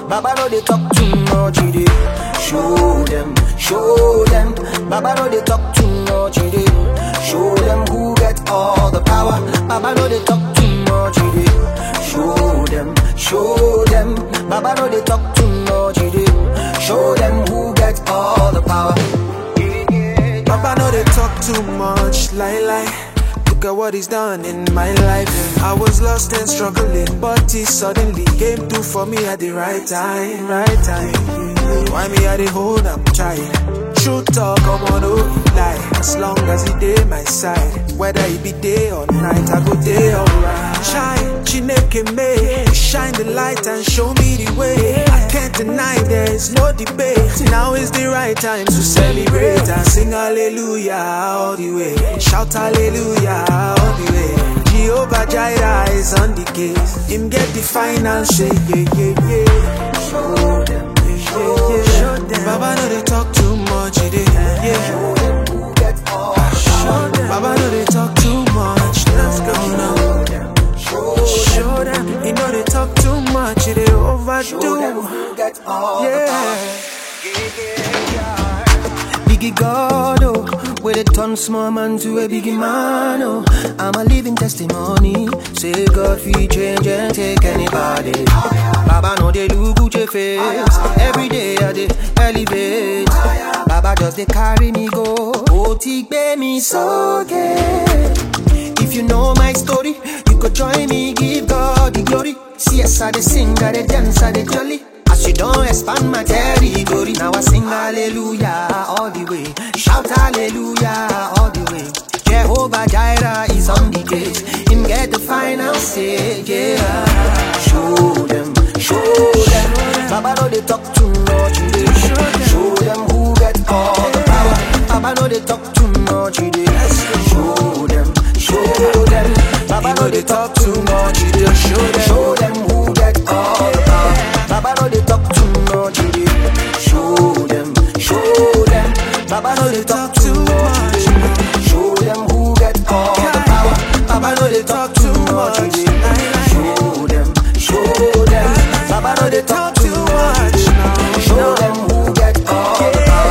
Baba know they talk too much, he dey. Show them, show them. Baba know they talk too much, he dey. Show them who get all the power. Baba know they talk too much, he dey. Show them, show them. Baba know they talk too much, he dey. Show them who get all the power. Baba know they talk too much, lie. Look at what he's done in my life. I was lost and struggling, but he suddenly came through for me at the right time, Why me at the hold, I'm trying. True talk, come on, no lie. As long as he dey my side, whether he be day or night, I go day alright. Shine, Chineke me, shine the light and show me the way. I can't deny there is no debate. Now is the right time to celebrate and sing hallelujah all the way. Shout hallelujah all the way. Jehovah Jireh is on the case. Him get the final say, yeah. Show them, show them. Baba know they talk too much, yeah. Show them who get all the power. Baba know they talk too much, let's go now. Show them, you know they talk too much, they overdo. Show them who get all the power. Biggie God, oh, where they turn small man to a biggie man, oh. I'm a living testimony. Say God free change and take anybody. Baba know they look good your face. Every day I dey elevate. Baba just they carry me go. Oh, take me so good. If you know my story, you could join me, give God the glory. See as I dey sing, I dey dance, I dey jolly. As you don't expand my territory, now I sing hallelujah all the way. Shout hallelujah all the way. Jehovah Jireh is on the case. Him get the final say, yeah. Show them, show them. Baba know they talk too much, they show them who get all the power. Baba know they talk too much, they show them, show them. Baba know they talk too much, they show them who get all the power. Baba know they talk too much, they show them, show them. Baba know they talk too much, show them who get all the power. Baba know they talk too much, they show them, show them. Baba know they talk too much, show them who get all the power.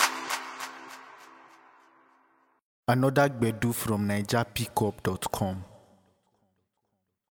Another Gbedu from NigerPickup.com.